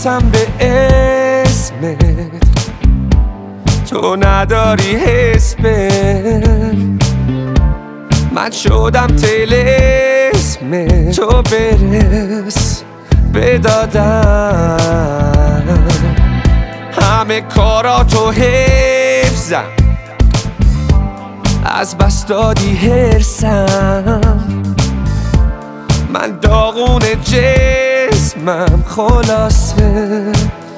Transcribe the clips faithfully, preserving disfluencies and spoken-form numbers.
قسم به اسمت تو نداری حس به من شدم طلسم تو برس بدادم همه کاراتو حفظم از بس دادی هرسم من داغون جسمم خلاصه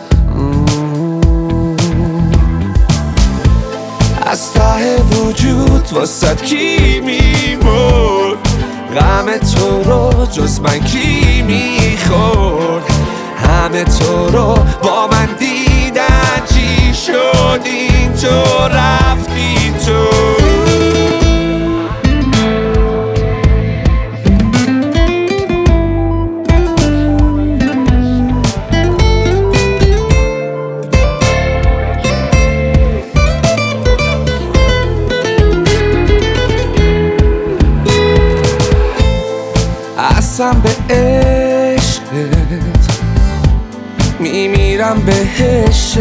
از ته وجود واسد کی میمرد غم تو رو جز من کی میخورد همه تو رو با من دیدن چی شد این تو رفتی تو قسم به عشقت میمیرم بهش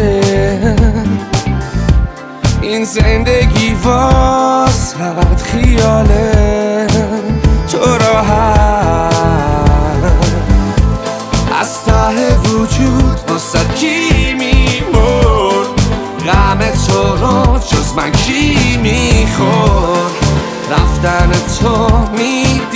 این زندگی واسد خیاله تو راحت از ته وجود واسد کی میمرد غم تو رو جز من کی میخورد رفتن تو میدید